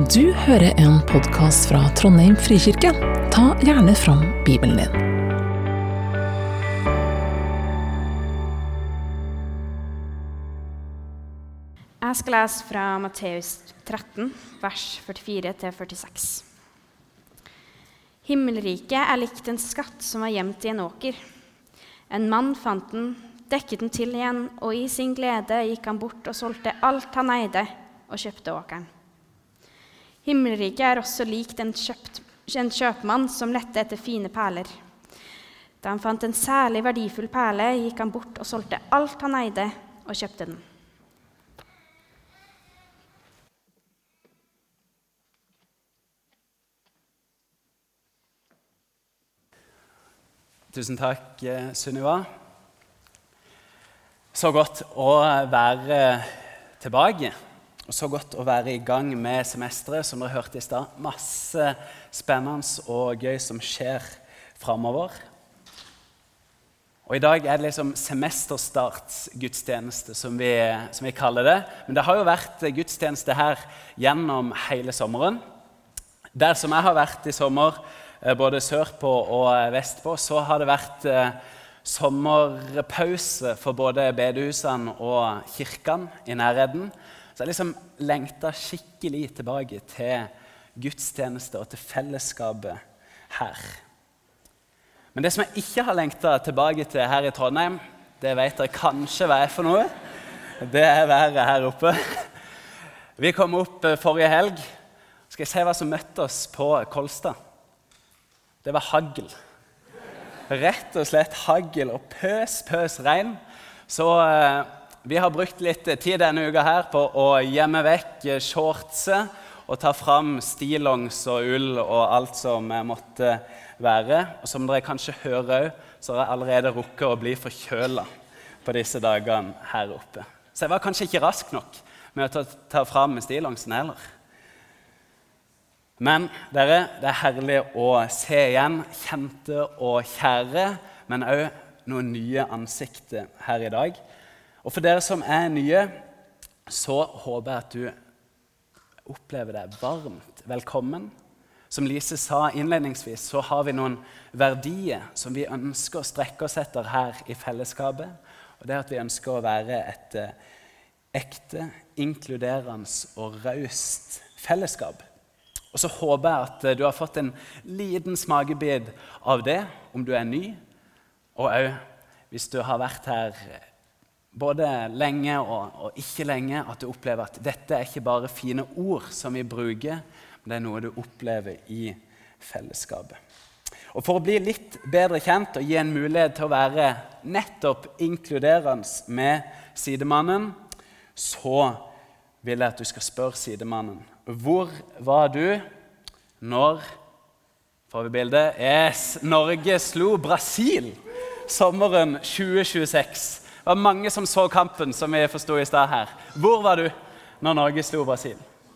Du hører en podcast fra Trondheim Frikirke. Ta gjerne fram Bibelen din. Jeg skal lese fra Matteus 13, vers 44-46. Himmelriket likt en skatt som var gjemt i en åker. En mann fant den, dekket den til igjen, og i sin glede gikk han bort og solgte alt han eide, og kjøpte åkeren. Himmelriket også likt en kjøpmann som lette etter fine perler. Da han fant en særlig verdifull perle, gikk han bort og solgte alt han eide, og kjøpte den. Tusen takk, Sunniva. Så godt å være tilbake, og så godt å være i gang med semesteret, som dere hørte i stad. Masse spennende og gøy som skjer fremover. Og i dag det liksom semesterstartsgudstjeneste, som vi kaller det. Men det har jo vært gudstjeneste her gjennom hele sommeren. Der som jeg har vært i sommer, både sørpå og vestpå, så har det vært sommerpause for både bedehusene og kirkene i nærheten. Så jeg liksom lengtet skikkelig tilbake til gudstjeneste og til fellesskapet her. Men det som jeg ikke har lengtet tilbake til her i Trondheim, det vet dere kanskje hva for noe. Det været her oppe. Vi kom opp forrige helg. Skal jeg se hva som møtte oss på Kolstad? Det var hagl. Rett og slett hagl og pøs regn. Så vi har brukt litt tid denne uka her på å gjemme vekk shortset og ta fram stillongs og ull og alt som måtte være. Og som dere kanskje hører, så har jeg allerede rukket å bli forkjølet på disse dagene her oppe. Så jeg var kanskje ikke rask nok med å ta fram stillongsen heller. Men dere, det herlig å se igjen kjente og kjære, men også noen nye ansikter her i dag. Og for dere som nye, så håper jeg at du opplever deg varmt velkommen. Som Lise sa innledningsvis, så har vi noen verdier som vi ønsker å strekke oss etter her i fellesskapet. Og det at vi ønsker å være et ekte, inkluderende og raust fellesskap. Og så håper jeg at du har fått en liten smakebit av det, om du ny, og også hvis du har vært her både lenge og ikke lenge, at du opplever at dette ikke bare fine ord som vi bruker, men det noe du opplever i fellesskapet. Og for å bli litt bedre kjent og gi en mulighet til å være nettopp inkluderende med sidemannen, så vil jeg at du skal spørre sidemannen. Hvor var du når, får vi bildet, Norge slo Brasil sommeren 2026? Det var mange som så kampen, som vi forstod i sted her. Hvor var du når Norge slo Brasil?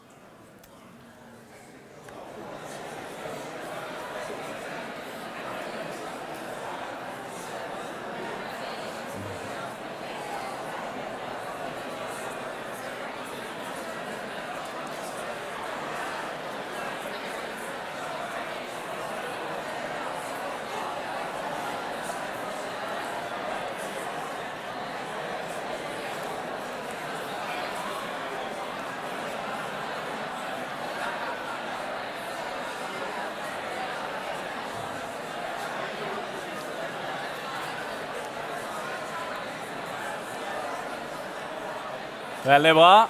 Veldig bra.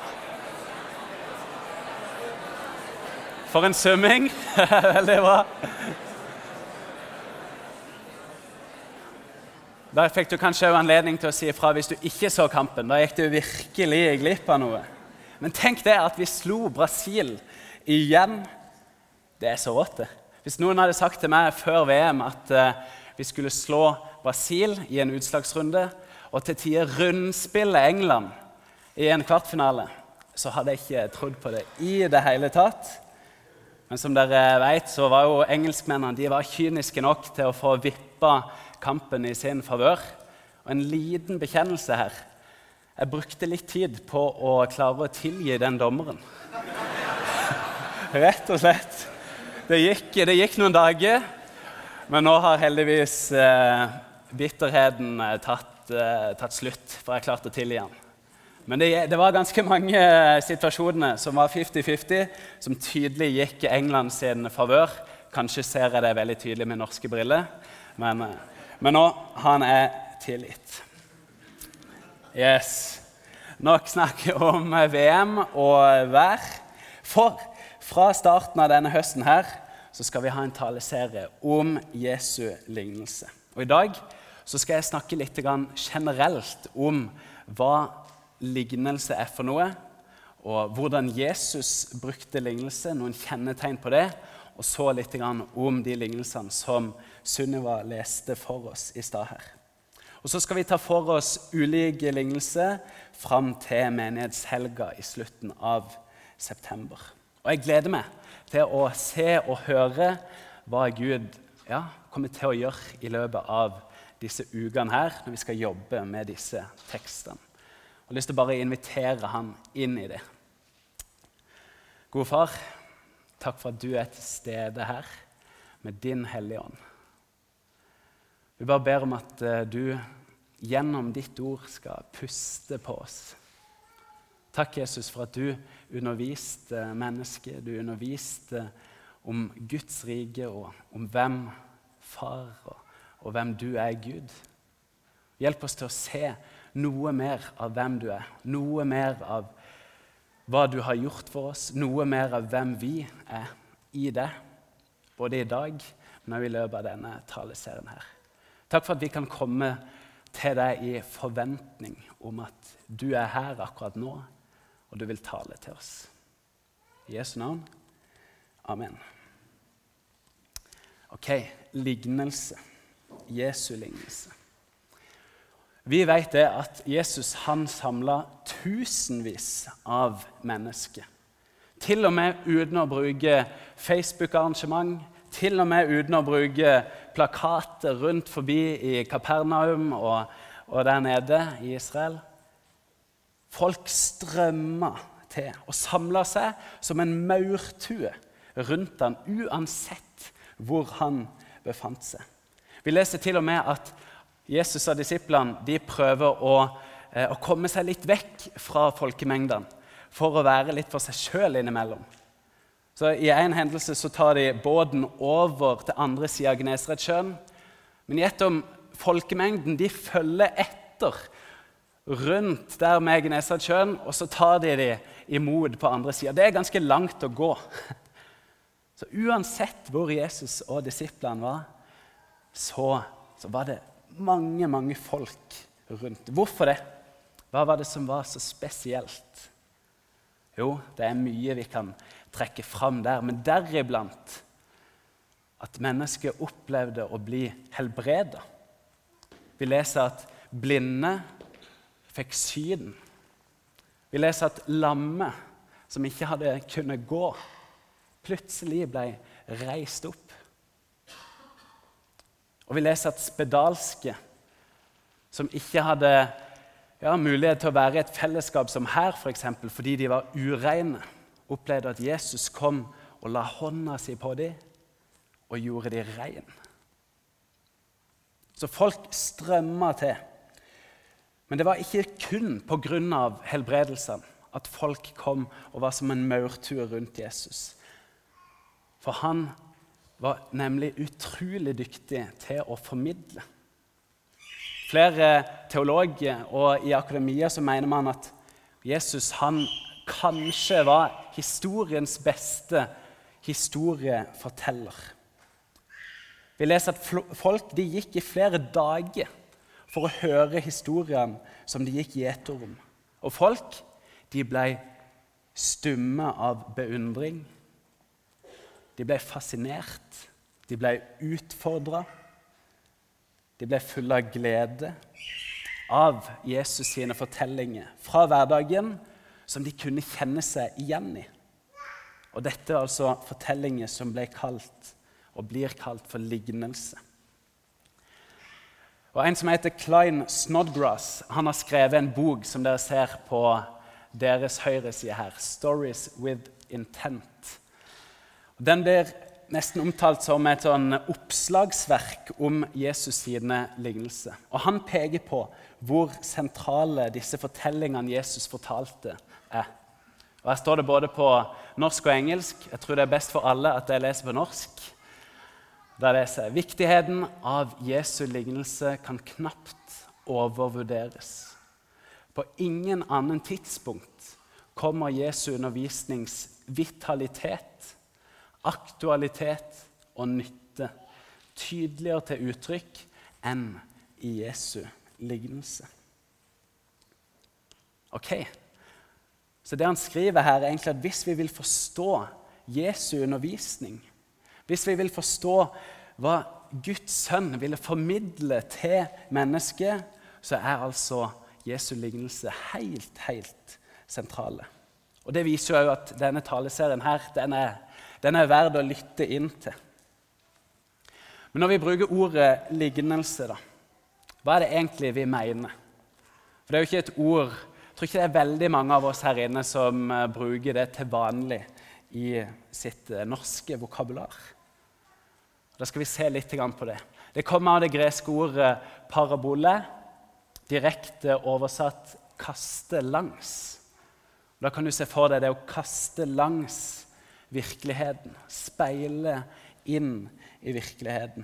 For en summing. Veldig bra. Da fikk du kanskje anledning til å si ifra hvis du ikke så kampen. Da gikk du virkelig glipp av noe. Men tenk det at vi slo Brasil igjen. Det så rått det. Hvis noen hadde sagt til meg før VM at vi skulle slå Brasil i en utslagsrunde, og til tider rundspille England i en kvartfinale, så hadde jeg ikke trodd på det i det hele tatt. Men som dere vet, så var jo engelskmennene, de var kyniske nok til å få vippa kampen i sin favør. Og en liten bekjennelse her. Jeg brukte litt tid på å klare å tilgi den dommeren. rett og slett. Det gikk noen dager, men nå har heldigvis bitterheten tatt slutt, for jeg klarte å tilgi han. Men det var ganske mange situasjoner som var 50-50, som tydelig gikk England sin favør. Kanskje ser jeg det veldig tydelig med norske briller, men nå han tilgitt. Yes. Nok snakke om VM og vær. For fra starten av denne høsten her, så skal vi ha en taleserie om Jesu lignelse. Og i dag så skal jeg snakke litt generelt om hva lignelse for noe, og hvordan Jesus brukte lignelse, noen kjennetegn på det, og så litt om de lignelsene som Sunniva leste for oss i stad her. Og så skal vi ta for oss ulike lignelser fram til menighetshelga i slutten av september. Og jeg gleder meg til å se og høre hva Gud kommer til å gjøre i løpet av disse ukene her, når vi skal jobbe med disse tekstene. Jeg har lyst til å bare invitere han inn i det. Gode far, takk for at du til stede her med din hellige ånd. Vi bare ber om at du gjennom ditt ord skal puste på oss. Takk, Jesus, for at du underviste mennesker. Du underviste om Guds rike og om hvem far og hvem du Gud. Hjelp oss til å se noe mer av hvem du noe mer av hva du har gjort for oss, noe mer av hvem vi i det, både i dag, men også i løpet av denne taleserien her. Takk for at vi kan komme til deg i forventning om at du her akkurat nå, og du vil tale til oss. I Jesu navn. Amen. Ok, lignelse. Jesu lignelse. Vi vet det at Jesus han samlet tusenvis av mennesker. Til og med uten å bruke Facebook-arrangement, til og med uten å bruke plakater rundt forbi i Kapernaum og der nede i Israel. Folk strømmet til og samlet seg som en maurtue rundt han, uansett hvor han befant seg. Vi leser til og med at Jesus og disiplene de prøver å komme seg litt vekk fra folkemengdene for å være litt for seg selv innimellom. Så i en hendelse så tar de båten over til andre siden av Genesaretsjøen, men gjett om folkemengden de følger etter rundt der med Genesaretsjøen, og så tar de imot på andre siden. Det ganske langt å gå. Så uansett hvor Jesus og disiplene var, så var det mange folk rundt. Hvorfor det? Hva var det som var så spesielt? Jo, det mye vi kan trekke fram der, men deriblant at mennesker opplevde å bli helbredet. Vi leser at blinde fikk syn. Vi leser at lamme, som ikke hadde kunnet gå, plutselig ble reist opp. Og vi leser at spedalske, som ikke hadde mulighet til å være i et fellesskap som her, for eksempel, fordi de var ureine, opplevde at Jesus kom og la hånda si på dem og gjorde dem rein. Så folk strømmet til. Men det var ikke kun på grunn av helbredelsen at folk kom og var som en maurtue rundt Jesus. For han var nemlig utrolig dyktig til å formidle. Flere teologer og i akademia så mener man at Jesus han kanskje var historiens beste historieforteller. Vi leser at folk de gikk i flere dager for å høre historien som de gikk i etterrom. Og folk de ble stumme av beundring. De ble fascinert. De ble utfordret. De ble fulle av glede av Jesus sine fortellinger fra hverdagen som de kunne kjenne seg igjen i. Og dette altså fortellinger som ble kalt og blir kalt for lignelse. Og en som heter Klyne Snodgrass, han har skrevet en bok som dere ser på deres høyre side her, Stories with Intent. Den blir nesten omtalt som et sånn oppslagsverk om Jesus sine lignelser. Og han peker på hvor sentrale disse fortellingene Jesus fortalte er. Og her står det både på norsk og engelsk. Jeg tror det er best for alle at jeg leser på norsk. Der leser jeg: Viktigheten av Jesu lignelse kan knapt overvurderes. På ingen annen tidspunkt kommer Jesu undervisnings vitalitet, aktualitet og nytte tydeligere til uttrykk enn i Jesu lignelse. Ok, så det han skriver her er egentlig at hvis vi vil forstå Jesu undervisning, hvis vi vil forstå hva Guds sønn ville formidle til mennesket, så er altså Jesu lignelse helt sentrale. Og det viser jo at denne taleserien her, den er verd å lytte inn til. Men når vi bruker ordet lignelse, da, hva er det egentlig vi mener? For det er jo ikke et ord, jeg tror ikke det er veldig mange av oss her inne som bruker det til vanlig i sitt norske vokabular. Da skal vi se litt på det. Det kommer av det greske ordet parabole, direkte oversatt kaste langs. Da kan du se for deg det å kaste langs virkeligheten, speile inn i virkeligheten.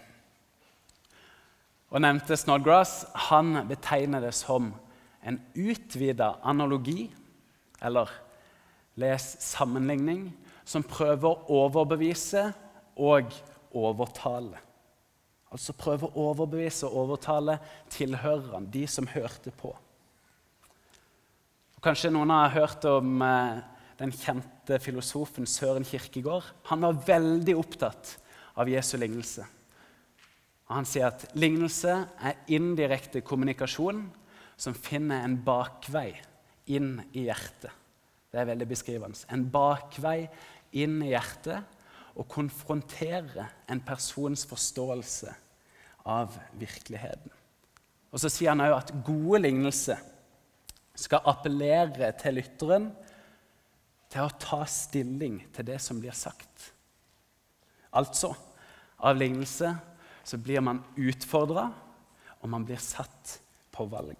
Og nevnte Snodgrass, han betegner det som en utvidet analogi, eller les sammenligning, som prøver å overbevise og overtale. Altså prøve å overbevise og overtale tilhørerne, de som hørte på. Og kanskje noen har hørt om den kjente filosofen Søren Kierkegaard. Han var veldig opptatt av Jesu lignelse. Og han sier at lignelse er indirekte kommunikasjon som finner en bakvei inn i hjertet. Det er veldig beskrivende. En bakvei inn i hjertet og konfrontere en persons forståelse av virkeligheten. Og så sier han også at gode lignelser skal appellere til lytteren til å ta stilling til det som blir sagt. Altså, av lignelse så blir man utfordret, og man blir satt på valg.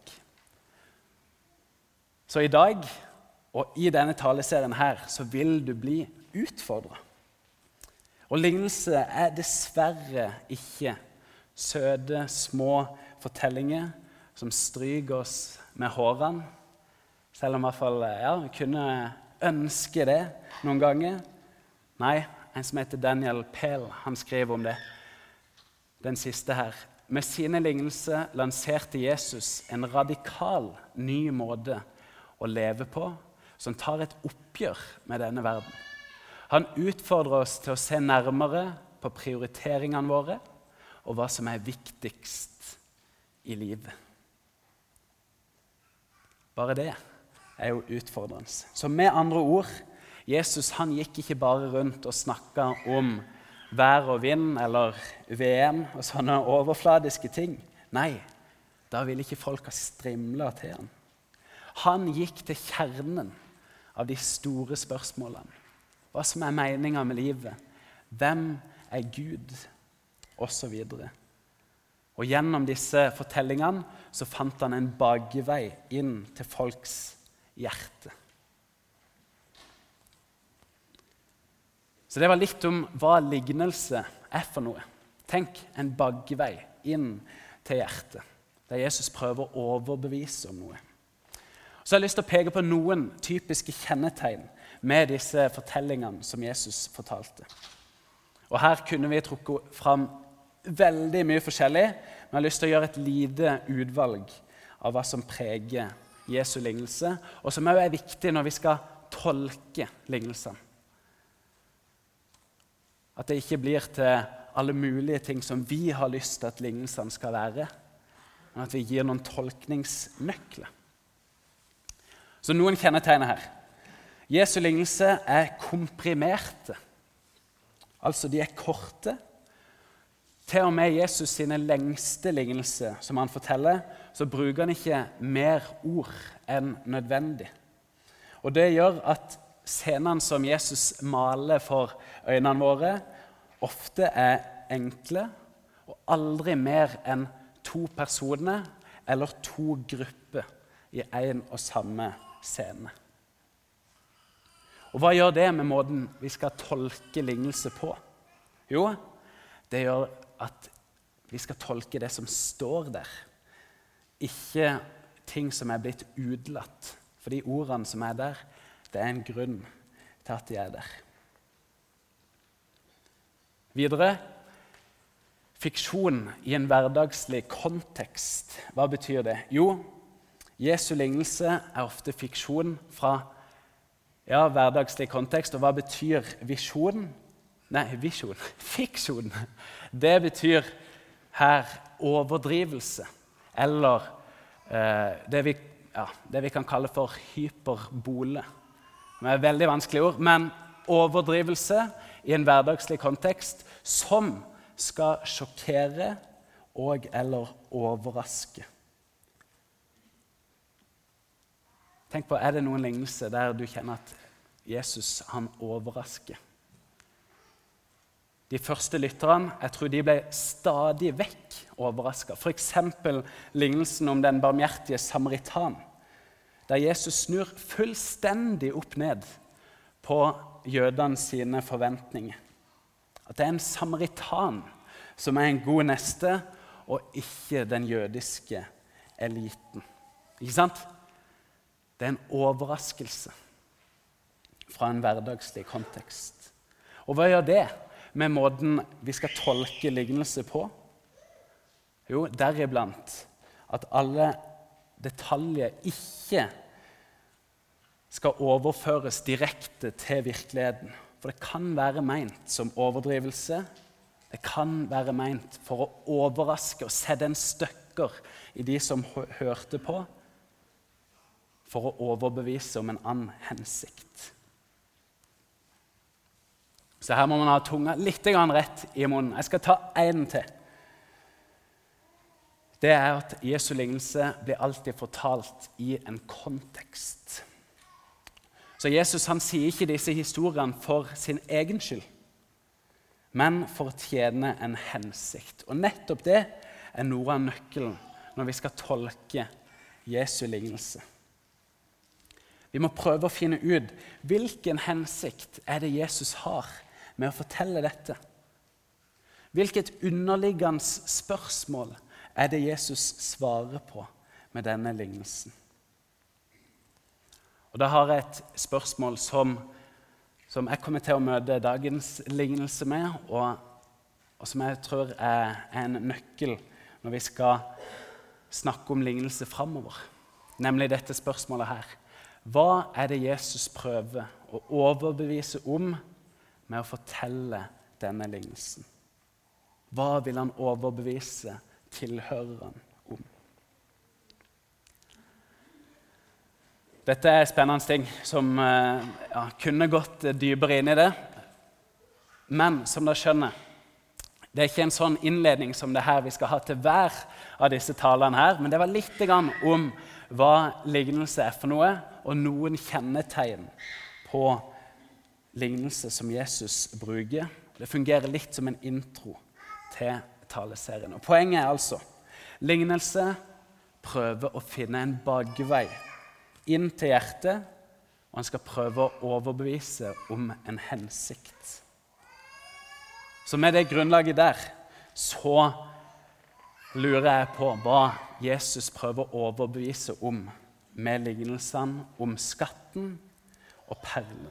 Så i dag, og i denne taleserien her, så vil du bli utfordret. Og lignelse er dessverre ikke søte, små fortellinger som stryker oss med hårene, selv om i hvert fall vi kunne ønske det noen ganger. Nei, en som heter Daniel Pehl, han skrev om det. Den siste her. Med sine lignelser lanserte Jesus en radikal ny måte å leve på, som tar et oppgjør med denne verden. Han utfordrer oss til å se nærmere på prioriteringene våre og hva som er viktigst i livet. Bare det er jo utfordrende. Så med andre ord, Jesus han gikk ikke bare rundt og snakket om vær og vind eller VM og sånne overfladiske ting. Nei, da ville ikke folk ha strimlet til han. Han gikk til kjernen av de store spørsmålene. Hva som er meningen med livet, hvem er Gud, og så videre. Og gjennom disse fortellingene så fant han en bakvei inn til folks hjerte. Så det var litt om hva lignelse er for noe. Tenk en bakvei inn til hjertet, der Jesus prøver å overbevise om noe. Så jeg har lyst til å peke på noen typiske kjennetegn med disse fortellingene som Jesus fortalte. Og her kunne vi trukket fram veldig mye forskjellig, men jeg har lyst til å gjøre et lite utvalg av hva som preger Jesu lignelse, og som også er viktig når vi skal tolke lignelsene. At det ikke blir til alle mulige ting som vi har lyst til at lignelsene skal være, men at vi gir noen tolkningsnøkler. Så noen kjennetegner her. Jesu lignelse er komprimerte. Altså de er korte. Til og med Jesus sine lengste lignelser, som han forteller, så bruker han ikke mer ord enn nødvendig. Og det gjør at scenene som Jesus maler for øynene våre, ofte enkle og aldri mer enn 2 personer eller 2 grupper i en og samme scene. Og hva gjør det med måten vi skal tolke lignelse på? Jo, det gjør at vi skal tolke det som står der, ikke ting som blitt utelatt. For de ordene som der, det en grunn til at de der. Videre, fiksjon i en hverdagslig kontekst. Hva betyr det? Jo, Jesu lignelse ofte fiksjon fra hverdagslig kontekst. Og hva betyr visjon? Nei, visjon. Fiksjon. Det betyr her overdrivelse, eller det vi kan kalle for hyperbole. Det er et veldig vanskelig ord, men overdrivelse i en hverdagslig kontekst som skal sjokkere og eller overraske. Tenk på, det noen lignelse der du kjenner at Jesus han overrasker? De første lytterne, jeg tror de ble stadig vekk overrasket. For eksempel lignelsen om den barmhjertige samaritan, der Jesus snur fullstendig opp ned på jødene sine forventninger. At det en samaritan som en god neste, og ikke den jødiske eliten. Ikke sant? Det en overraskelse fra en hverdagslig kontekst. Og hva gjør det med måten vi skal tolke lignelse på? Jo, deriblant at alle detaljer ikke skal overføres direkte til virkeligheten. For det kan være ment som overdrivelse, det kan være ment for å overraske og sette en støkker i de som hørte på, for å overbevise om en annen hensikt. Så her må man ha tunga litt rett i munnen. Jeg skal ta en til. Det at Jesu lignelse blir alltid fortalt i en kontekst. Så Jesus han sier ikke disse historiene for sin egen skyld, men for å tjene en hensikt. Og nettopp det noe av nøkkelen når vi skal tolke Jesu lignelse. Vi må prøve å finne ut hvilken hensikt det Jesus har med å fortelle dette. Hvilket underliggende spørsmål det Jesus svarer på med denne lignelsen. Og da har jeg et spørsmål som jeg kommer til å møte dagens lignelse med, og som jeg tror en nøkkel når vi skal snakke om lignelse fremover. Nemlig dette spørsmålet her. Hva det Jesus prøver å overbevise om med å fortelle denne lignelsen? Hva vil han overbevise tilhøreren om? Dette spennende ting som kunne gått dypere inn i det. Men som dere skjønner, det ikke en sånn innledning som det her vi skal ha til hver av disse talene her, men det var litt om hva lignelse for noe, og noen kjennetegn på lignelse som Jesus bruker. Det fungerer litt som en intro til taleserien. Og poenget altså, lignelse prøver å finne en bakvei inn til hjertet, og han skal prøve å overbevise om en hensikt. Så med det grunnlaget der, så lurer jeg på hva Jesus prøver å overbevise om med lignelsene om skatten og perlen.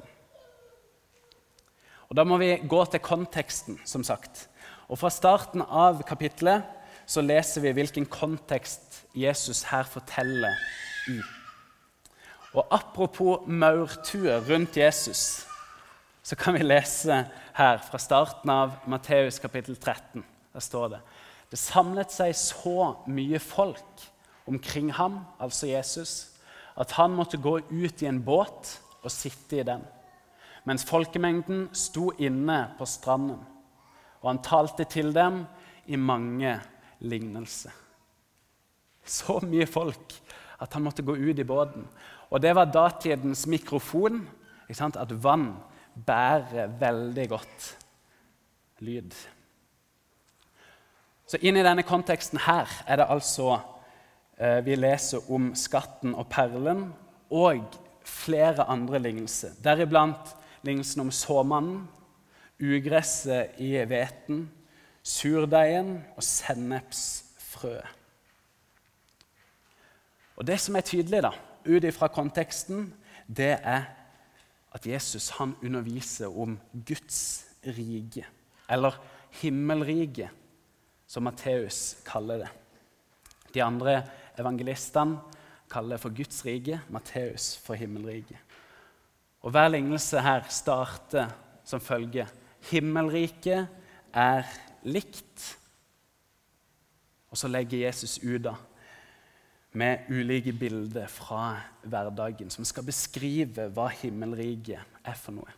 Og da må vi gå til konteksten, som sagt. Og fra starten av kapittelet så leser vi hvilken kontekst Jesus her forteller i. Og apropos maurtue rundt Jesus, så kan vi lese her fra starten av Matteus kapittel 13. Der står det: Det samlet seg så mye folk omkring ham, altså Jesus, at han måtte gå ut i en båt og sitte i den, mens folkemengden sto inne på stranden, og han talte til dem i mange lignelser. Så mye folk at han måtte gå ut i båten. Og det var datidens mikrofon, Ikke sant? At vann bærer veldig godt lyd. Så inn i denne konteksten her det altså vi leser om skatten og perlen og flere andre lignelser. Deriblant lignelsen om såmannen, ugresset i hveten, surdeigen og sennepsfrø. Og det som tydelig da, ut ifra konteksten, det at Jesus han underviser om Guds rike, eller himmelrike, som Matteus kaller det. De andre evangelistene kaller det for Guds rike, Matteus for himmelrike. Og hver lignelse her starter som følge: himmelriket likt. Og så legger Jesus ut da, med ulike bilder fra hverdagen, som skal beskrive hva himmelriket for noe.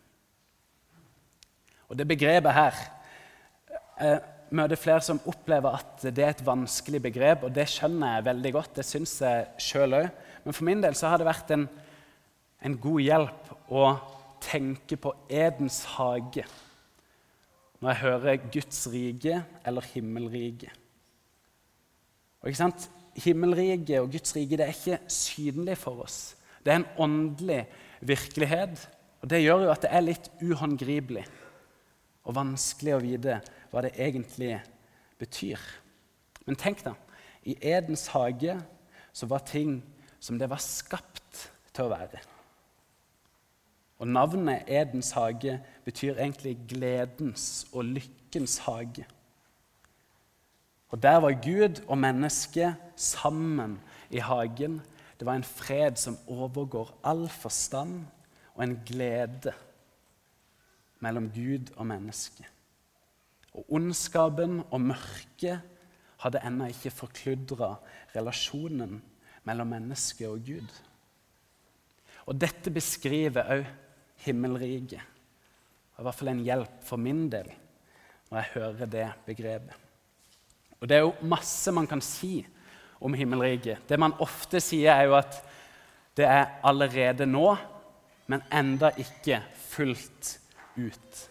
Og det begrepet her, møter flere som opplever at det et vanskelig begrep, og det skjønner jeg veldig godt, det synes jeg selv også. Men for min del så har det vært en god hjelp å tenke på Edens hage når jeg hører Guds rike eller himmelrike. Og ikke sant? Himmelrike og Guds rike det ikke synlig for oss. Det en åndelig virkelighet, og det gjør jo at det litt uhåndgripelig og vanskelig å vite hva det egentlig betyr. Men tenk da, i Edens hage så var ting som det var skapt til å være. Og navnet Edens hage betyr egentlig gledens og lykkens hage. Og der var Gud og menneske sammen i hagen. Det var en fred som overgår all forstand, og en glede mellom Gud og menneske. Og ondskapen og mørket hadde ennå ikke forkludret relasjonen mellom menneske og Gud. Og dette beskriver også himmelriket. Det I hvert fall en hjelp for min del når jeg hører det begrepet. Og det jo masse man kan si om himmelriket. Det man ofte sier jo at det allerede nå, men enda ikke fullt ut.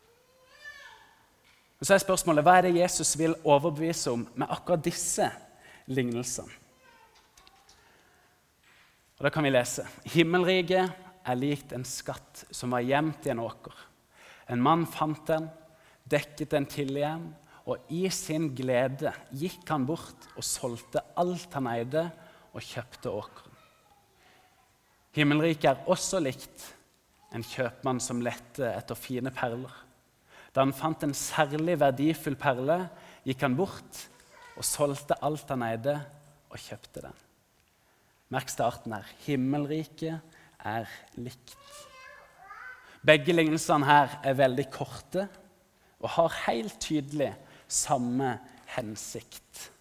Og så spørsmålet, hva det Jesus vil overbevise om med akkurat disse lignelsene? Og da kan vi lese. Himmelriket likt en skatt som var gjemt I en åker. En mann fant den, dekket den til igjen, og I sin glede gikk han bort og solgte alt han eide og kjøpte åkeren. Himmelriket også likt en kjøpmann som lette etter fine perler. Da han fant en særlig verdifull perle, gikk han bort og solgte alt han eide og kjøpte den. Merk starten her. Himmelriket likt. Begge lignelsene her veldig korte og har helt tydelig samme hensikt.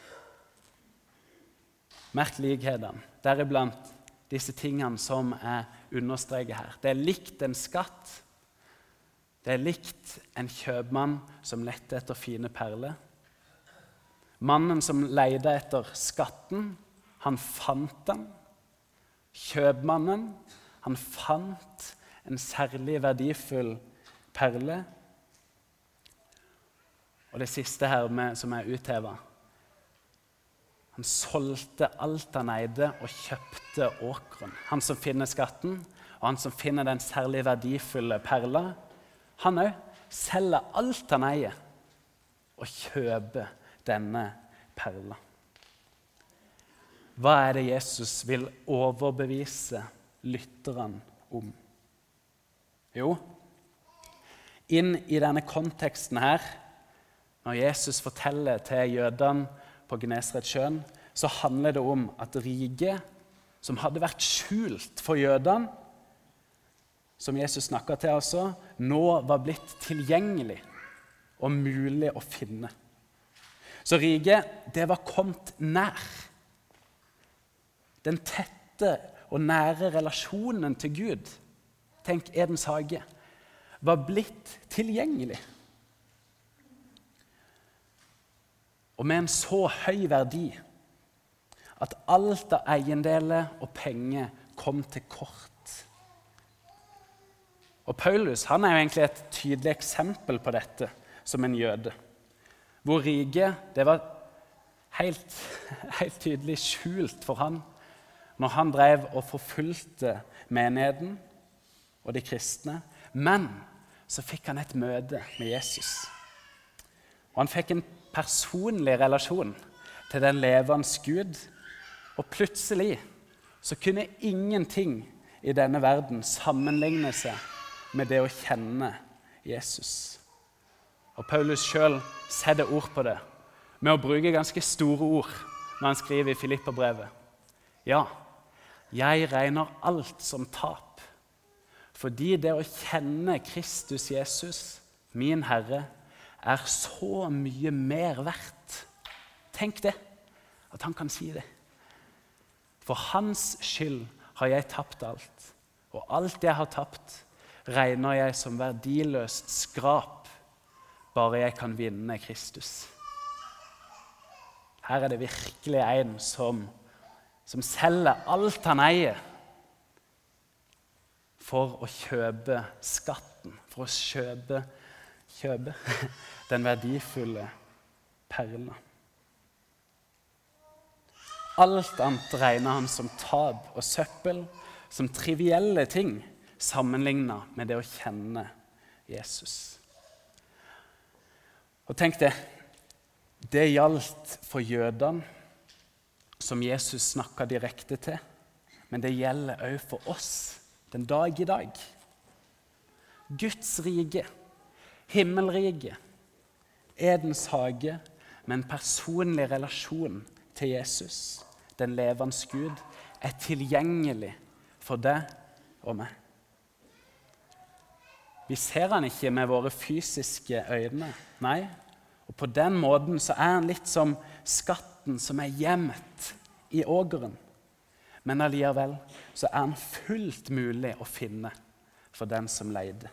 Merk likhetene, deriblant disse tingene som understreker her. Det likt en skatt. Det likt en kjøpmann som lette etter fine perler. Mannen som leide etter skatten, han fant den. Kjøpmannen, han fant en særlig verdifull perle. Og det siste her som uthevet. Han solgte alt han eide og kjøpte åkeren. Han som finner skatten, og han som finner den særlig verdifulle perla, han også selger alt han eier og kjøper denne perla. Hva det Jesus vil overbevise lytterne om? Jo, inn I denne konteksten her, når Jesus forteller til jødene på Genesaretsjøen, så handler det om at riket, som hadde vært skjult for jødene, som Jesus snakket til også, nå var blitt tilgjengelig og mulig å finne. Så riket, det var kommet nær. Den tette og nære relasjonen til Gud, tenk Edens hage, var blitt tilgjengelig. Og med en så høy verdi at alt av eiendeler og penger kom til kort. Og Paulus han jo egentlig et tydelig eksempel på dette som en jøde. Hvor riket, det var helt tydelig skjult for han når han drev og forfulgte menigheten og de kristne. Men så fikk han et møte med Jesus. Og han fikk en personlig relasjon til den levende Gud. Og plutselig så kunne ingenting i denne verden sammenligne seg med det å kjenne Jesus. Og Paulus selv setter ord på det med å bruke ganske store ord når han skriver i Filipperbrevet. Ja, jeg regner alt som tap, fordi det å kjenne Kristus Jesus, min Herre, er så mye mer verdt. Tenk det, at han kan si det. For hans skyld har jeg tapt alt, og alt jeg har tapt regner jeg som verdiløst skrap, bare jeg kan vinne Kristus. Her er det virkelig en som selger alt han eier for å kjøpe skatten, for å kjøpe den verdifulle perlen. Alt annet regner han som tap og søppel, som trivielle ting sammenlignet med det å kjenne Jesus. Og tenk det gjaldt for jødene, som Jesus snakket direkte til, men det gjelder også for oss den dag i dag. Guds rike, himmelrike, Edens hage, med en personlig relasjon til Jesus, den levende Gud, er tilgjengelig for deg og meg. Vi ser han ikke med våre fysiske øyne, nei. Og på den måten så er han litt som skatten som er gjemt i ågeren. Men allikevel så er han fullt mulig å finne for den som leide.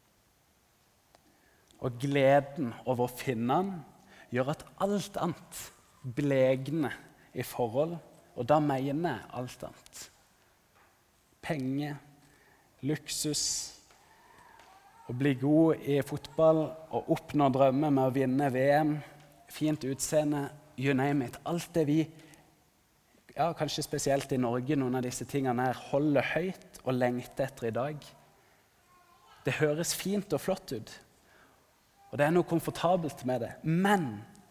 Og gleden over å finne han gjør at alt annet blekner i forhold, og da mener jeg alt annet. Penger, luksus, å bli god i fotball og oppnå drømmer med å vinne VM, fint utseende, you name it. Alt det vi, kanskje spesielt i Norge, noen av disse tingene her, holder høyt og lengter etter i dag. Det høres fint og flott ut, og det er noe komfortabelt med det. Men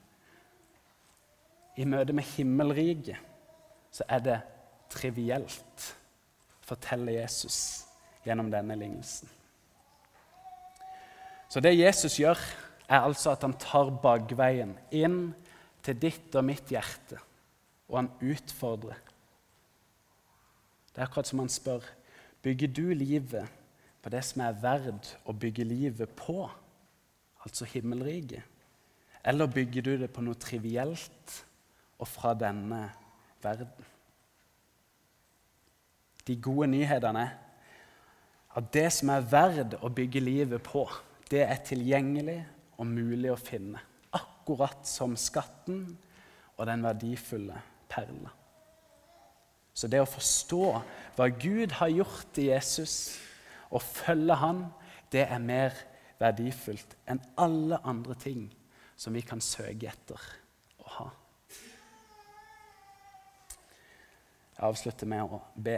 i møte med himmelriket så er det trivielt, forteller Jesus gjennom denne lignelsen. Så det Jesus gjør, er altså at han tar bakveien inn til ditt og mitt hjerte, og han utfordrer. Det er akkurat som han spør, bygger du livet på det som er verd å bygge livet på, altså himmelriket, eller bygger du det på noe trivielt og fra denne verden? De gode nyhetene er at det som er verd å bygge livet på, det er tilgjengelig og mulig å finne, akkurat som skatten og den verdifulle perlen. Så det å forstå hva Gud har gjort i Jesus, og følge han, det er mer verdifullt enn alle andre ting som vi kan søke etter å ha. Jeg avslutter med å be.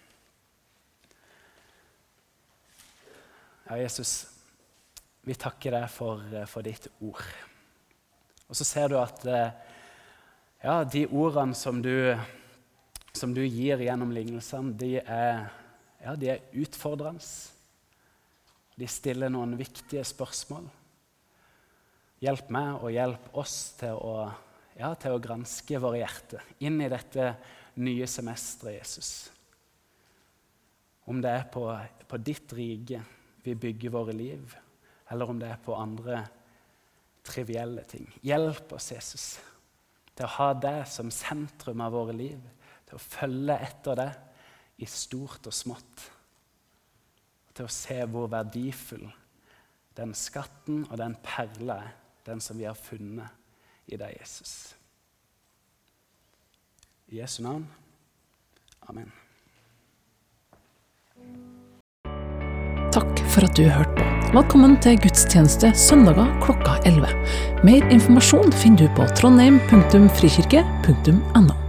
Ja, Jesus, vi takker deg for ditt ord. Og så ser du at de ordene som du gir gjennom lignelsene, de er utfordrende. De stiller noen viktige spørsmål. Hjelp meg og hjelp oss til å granske våre hjerter inn i dette nye semesteret, Jesus. Om det er på ditt rike vi bygger våre liv, eller om det er på andre trivielle ting. Hjelp oss, Jesus, til å ha det som sentrum av våre liv, til å følge etter det i stort og smått, til å se hvor verdifull den skatten og den perla er, den som vi har funnet i deg, Jesus. I Jesu navn. Amen. Takk for at du hørte på. Velkommen til gudstjeneste søndager klokka 11. Mer informasjon finner du på trondheim.frikirke.no.